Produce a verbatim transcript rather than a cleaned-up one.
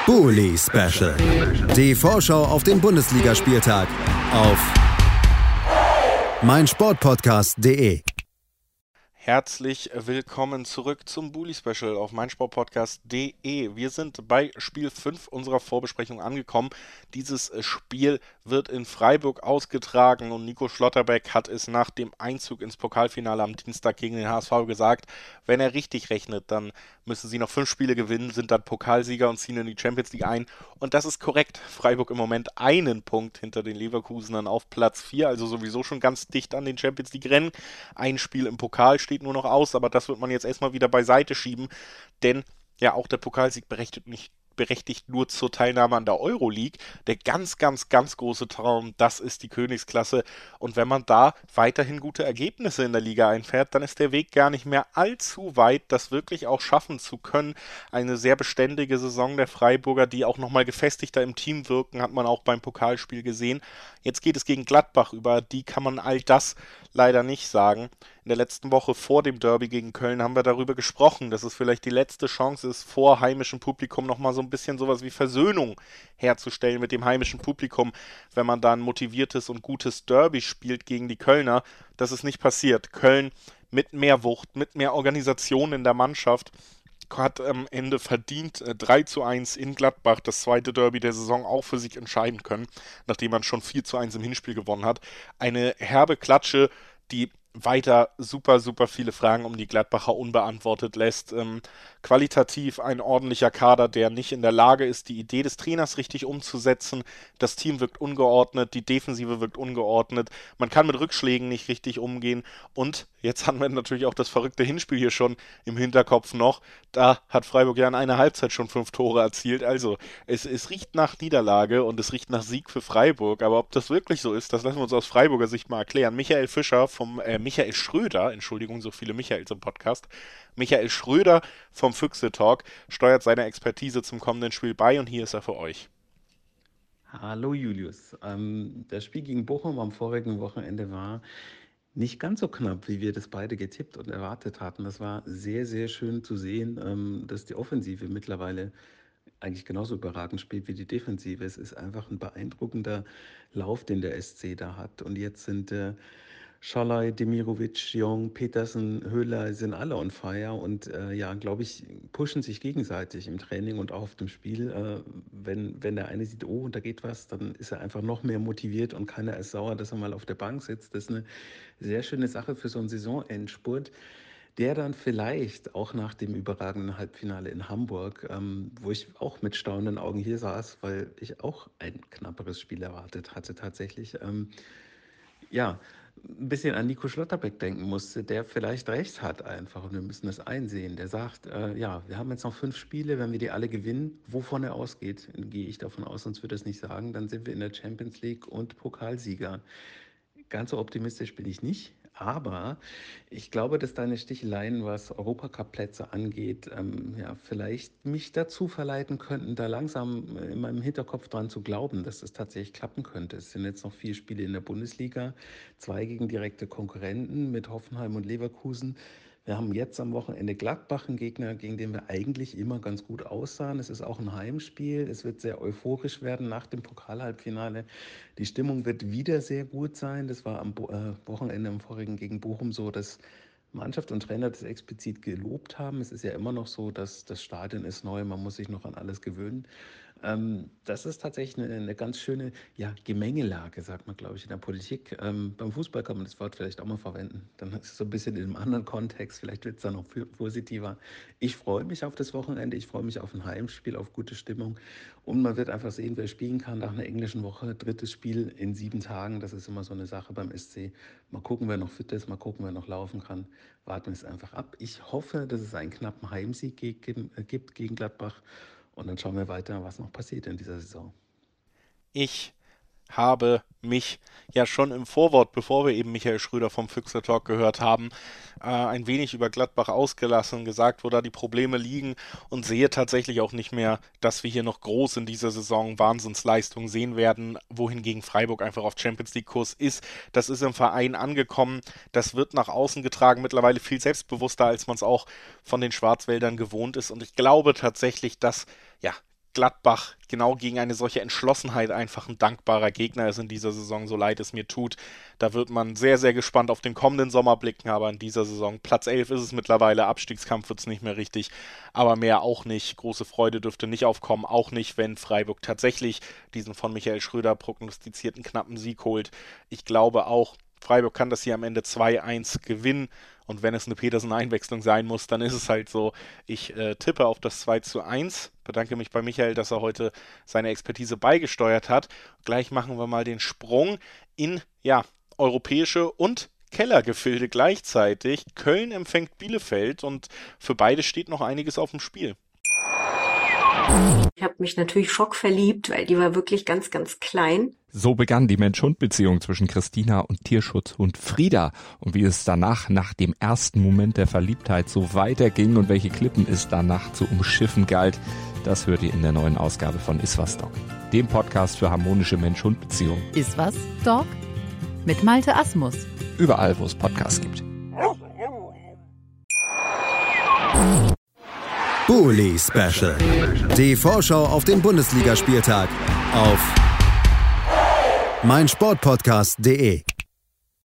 Bully Special. Die Vorschau auf den Bundesligaspieltag auf meinsportpodcast punkt de. Herzlich willkommen zurück zum Bully Special auf meinsportpodcast punkt de. Wir sind bei Spiel fünf unserer Vorbesprechung angekommen. Dieses Spiel wird in Freiburg ausgetragen und Nico Schlotterbeck hat es nach dem Einzug ins Pokalfinale am Dienstag gegen den H S V gesagt, wenn er richtig rechnet, dann müssen sie noch fünf Spiele gewinnen, sind dann Pokalsieger und ziehen in die Champions League ein. Und das ist korrekt. Freiburg im Moment einen Punkt hinter den Leverkusenern auf Platz vier, also sowieso schon ganz dicht an den Champions League Rennen. Ein Spiel im Pokal steht nur noch aus, aber das wird man jetzt erstmal wieder beiseite schieben, denn ja, auch der Pokalsieg berechtigt nicht berechtigt nur zur Teilnahme an der Euroleague. Der ganz, ganz, ganz große Traum, das ist die Königsklasse. Und wenn man da weiterhin gute Ergebnisse in der Liga einfährt, dann ist der Weg gar nicht mehr allzu weit, das wirklich auch schaffen zu können. Eine sehr beständige Saison der Freiburger, die auch nochmal gefestigter im Team wirken, hat man auch beim Pokalspiel gesehen. Jetzt geht es gegen Gladbach, über die kann man all das leider nicht sagen. In der letzten Woche vor dem Derby gegen Köln haben wir darüber gesprochen, dass es vielleicht die letzte Chance ist, vor heimischem Publikum nochmal so ein bisschen sowas wie Versöhnung herzustellen mit dem heimischen Publikum, wenn man da ein motiviertes und gutes Derby spielt gegen die Kölner. Das ist nicht passiert. Köln mit mehr Wucht, mit mehr Organisation in der Mannschaft hat am Ende verdient äh, drei zu eins in Gladbach das zweite Derby der Saison auch für sich entscheiden können, nachdem man schon vier zu eins im Hinspiel gewonnen hat. Eine herbe Klatsche, die weiter super, super viele Fragen um die Gladbacher unbeantwortet lässt. Ähm, qualitativ ein ordentlicher Kader, der nicht in der Lage ist, die Idee des Trainers richtig umzusetzen. Das Team wirkt ungeordnet, die Defensive wirkt ungeordnet. Man kann mit Rückschlägen nicht richtig umgehen. Und jetzt haben wir natürlich auch das verrückte Hinspiel hier schon im Hinterkopf noch. Da hat Freiburg ja in einer Halbzeit schon fünf Tore erzielt. Also es, es riecht nach Niederlage und es riecht nach Sieg für Freiburg. Aber ob das wirklich so ist, das lassen wir uns aus Freiburger Sicht mal erklären. Michael Fischer vom äh, Michael Schröder, Entschuldigung, so viele Michaels im Podcast, Michael Schröder vom Füchse Talk steuert seine Expertise zum kommenden Spiel bei und hier ist er für euch. Hallo Julius. Ähm, das Spiel gegen Bochum am vorigen Wochenende war nicht ganz so knapp, wie wir das beide getippt und erwartet hatten. Das war sehr, sehr schön zu sehen, ähm, dass die Offensive mittlerweile eigentlich genauso überragend spielt wie die Defensive. Es ist einfach ein beeindruckender Lauf, den der S C da hat. Und jetzt sind äh, Schalay, Demirovic, Jong, Petersen, Höhler sind alle on fire und äh, ja, glaube ich, pushen sich gegenseitig im Training und auch auf dem Spiel. Äh, wenn, wenn der eine sieht, oh, da geht was, dann ist er einfach noch mehr motiviert und keiner ist sauer, dass er mal auf der Bank sitzt. Das ist eine sehr schöne Sache für so einen Saisonendspurt, der dann vielleicht auch nach dem überragenden Halbfinale in Hamburg, ähm, wo ich auch mit staunenden Augen hier saß, weil ich auch ein knapperes Spiel erwartet hatte tatsächlich, ähm, ja, ein bisschen an Nico Schlotterbeck denken musste, der vielleicht recht hat einfach und wir müssen das einsehen. Der sagt, äh, ja, wir haben jetzt noch fünf Spiele, wenn wir die alle gewinnen, wovon er ausgeht, gehe ich davon aus, sonst würde er es nicht sagen, dann sind wir in der Champions League und Pokalsieger. Ganz so optimistisch bin ich nicht, aber ich glaube, dass deine Sticheleien, was Europacup-Plätze angeht, ähm, ja, vielleicht mich dazu verleiten könnten, da langsam in meinem Hinterkopf dran zu glauben, dass das tatsächlich klappen könnte. Es sind jetzt noch vier Spiele in der Bundesliga, zwei gegen direkte Konkurrenten mit Hoffenheim und Leverkusen. Wir haben jetzt am Wochenende Gladbach, einen Gegner, gegen den wir eigentlich immer ganz gut aussahen. Es ist auch ein Heimspiel. Es wird sehr euphorisch werden nach dem Pokalhalbfinale. Die Stimmung wird wieder sehr gut sein. Das war am Bo- äh, Wochenende im vorigen gegen Bochum so, dass Mannschaft und Trainer das explizit gelobt haben. Es ist ja immer noch so, dass das Stadion ist neu, man muss sich noch an alles gewöhnen. Ähm, das ist tatsächlich eine, eine ganz schöne ja, Gemengelage, sagt man, glaube ich, in der Politik. Ähm, beim Fußball kann man das Wort vielleicht auch mal verwenden. Dann ist es so ein bisschen in einem anderen Kontext, vielleicht wird es dann noch positiver. Ich freue mich auf das Wochenende, ich freue mich auf ein Heimspiel, auf gute Stimmung und man wird einfach sehen, wer spielen kann nach einer englischen Woche. Drittes Spiel in sieben Tagen, das ist immer so eine Sache beim S C. Mal gucken, wer noch fit ist, mal gucken, wer noch laufen kann. Warten wir es einfach ab. Ich hoffe, dass es einen knappen Heimsieg gegen, äh, gibt gegen Gladbach. Und dann schauen wir weiter, was noch passiert in dieser Saison. Ich habe mich ja schon im Vorwort, bevor wir eben Michael Schröder vom Füchse Talk gehört haben, äh, ein wenig über Gladbach ausgelassen, gesagt, wo da die Probleme liegen und sehe tatsächlich auch nicht mehr, dass wir hier noch groß in dieser Saison Wahnsinnsleistungen sehen werden, wohingegen Freiburg einfach auf Champions League Kurs ist. Das ist im Verein angekommen, das wird nach außen getragen, mittlerweile viel selbstbewusster, als man es auch von den Schwarzwäldern gewohnt ist und ich glaube tatsächlich, dass ja Gladbach genau gegen eine solche Entschlossenheit einfach ein dankbarer Gegner ist in dieser Saison, so leid es mir tut. Da wird man sehr, sehr gespannt auf den kommenden Sommer blicken, aber in dieser Saison, Platz elf ist es mittlerweile, Abstiegskampf wird es nicht mehr richtig, aber mehr auch nicht. Große Freude dürfte nicht aufkommen, auch nicht, wenn Freiburg tatsächlich diesen von Michael Schröder prognostizierten knappen Sieg holt. Ich glaube auch, Freiburg kann das hier am Ende zwei eins gewinnen. Und wenn es eine Petersen-Einwechslung sein muss, dann ist es halt so. Ich äh, tippe auf das zwei zu eins. Bedanke mich bei Michael, dass er heute seine Expertise beigesteuert hat. Gleich machen wir mal den Sprung in, ja, europäische und Kellergefilde gleichzeitig. Köln empfängt Bielefeld und für beide steht noch einiges auf dem Spiel. Ich habe mich natürlich schockverliebt, weil die war wirklich ganz, ganz klein. So begann die Mensch-Hund-Beziehung zwischen Christina und Tierschutzhund Frieda. Und wie es danach, nach dem ersten Moment der Verliebtheit, so weiterging und welche Klippen es danach zu umschiffen galt, das hört ihr in der neuen Ausgabe von Iswas Dog, dem Podcast für harmonische Mensch-Hund-Beziehungen. Iswas Dog mit Malte Asmus. Überall, wo es Podcasts gibt. Bully Special. Die Vorschau auf den Bundesligaspieltag auf meinsportpodcast punkt de.